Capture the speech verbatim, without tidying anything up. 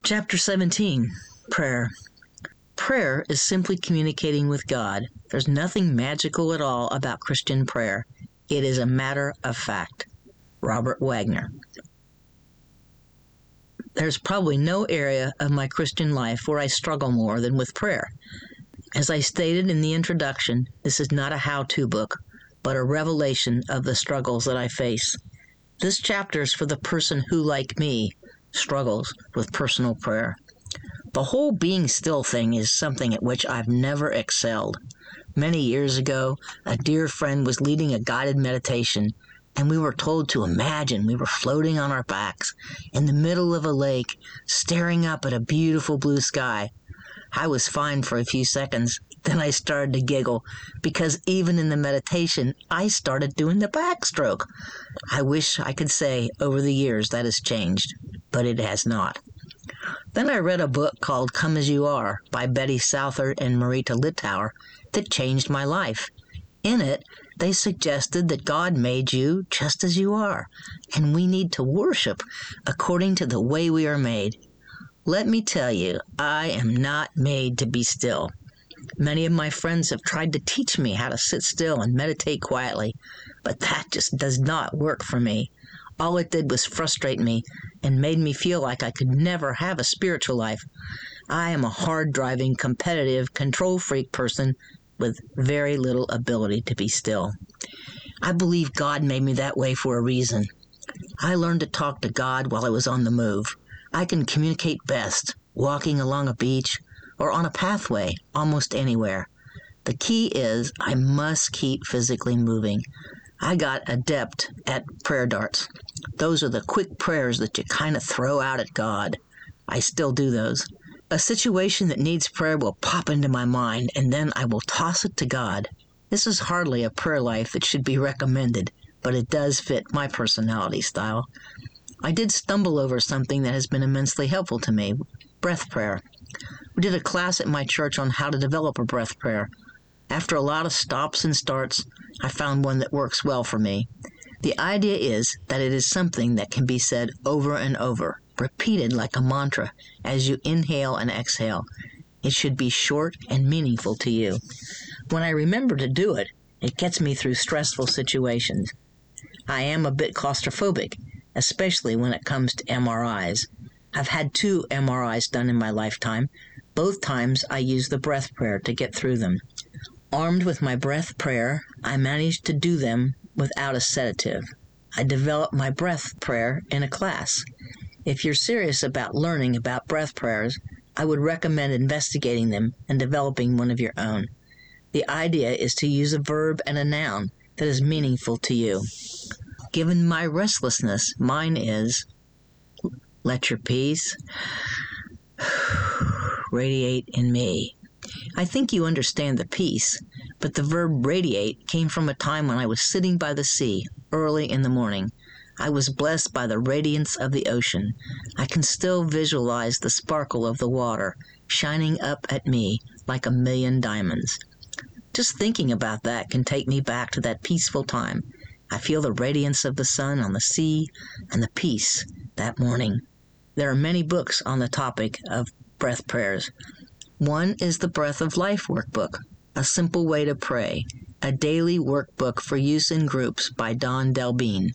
Chapter seventeen, Prayer. Prayer is simply communicating with God. There's nothing magical at all about Christian prayer. It is a matter of fact. Robert Wagner. There's probably no area of my Christian life where I struggle more than with prayer. As I stated in the introduction, this is not a how-to book, but a revelation of the struggles that I face. This chapter is for the person who, like me, struggles with personal prayer. The whole being still thing is something at which I've never excelled. Many years ago, a dear friend was leading a guided meditation, and we were told to imagine we were floating on our backs in the middle of a lake, staring up at a beautiful blue sky. I was fine for a few seconds. Then I started to giggle, because even in the meditation, I started doing the backstroke. I wish I could say over the years that has changed, but it has not. Then I read a book called Come As You Are by Betty Southard and Marita Littauer that changed my life. In it, they suggested that God made you just as you are, and we need to worship according to the way we are made. Let me tell you, I am not made to be still. Many of my friends have tried to teach me how to sit still and meditate quietly, but that just does not work for me. All it did was frustrate me and made me feel like I could never have a spiritual life. I am a hard-driving, competitive, control freak person with very little ability to be still. I believe God made me that way for a reason. I learned to talk to God while I was on the move. I can communicate best walking along a beach or on a pathway, almost anywhere. The key is I must keep physically moving. I got adept at prayer darts. Those are the quick prayers that you kind of throw out at God. I still do those. A situation that needs prayer will pop into my mind, and then I will toss it to God. This is hardly a prayer life that should be recommended, but it does fit my personality style. I did stumble over something that has been immensely helpful to me, breath prayer. We did a class at my church on how to develop a breath prayer. After a lot of stops and starts, I found one that works well for me. The idea is that it is something that can be said over and over, repeated like a mantra as you inhale and exhale. It should be short and meaningful to you. When I remember to do it, it gets me through stressful situations. I am a bit claustrophobic, especially when it comes to M R Is. I've had two M R Is done in my lifetime. Both times I used the breath prayer to get through them. Armed with my breath prayer, I managed to do them without a sedative. I developed my breath prayer in a class. If you're serious about learning about breath prayers, I would recommend investigating them and developing one of your own. The idea is to use a verb and a noun that is meaningful to you. Given my restlessness, mine is, let your peace radiate in me. I think you understand the peace, but the verb radiate came from a time when I was sitting by the sea early in the morning. I was blessed by the radiance of the ocean. I can still visualize the sparkle of the water shining up at me like a million diamonds. Just thinking about that can take me back to that peaceful time. I feel the radiance of the sun on the sea and the peace that morning. There are many books on the topic of breath prayers. One is the Breath of Life Workbook, A Simple Way to Pray, a daily workbook for use in groups by Don Delbene.